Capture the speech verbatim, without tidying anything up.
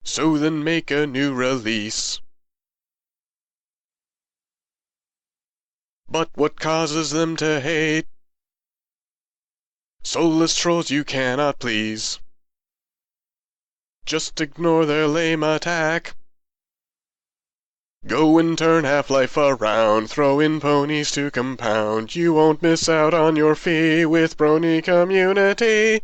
So then make a new release. But what causes them to hate? Soulless trolls you cannot please. Just ignore their lame attack. Go and turn Half-Life around, throw in ponies to compound. You won't miss out on your fee with Brony Community.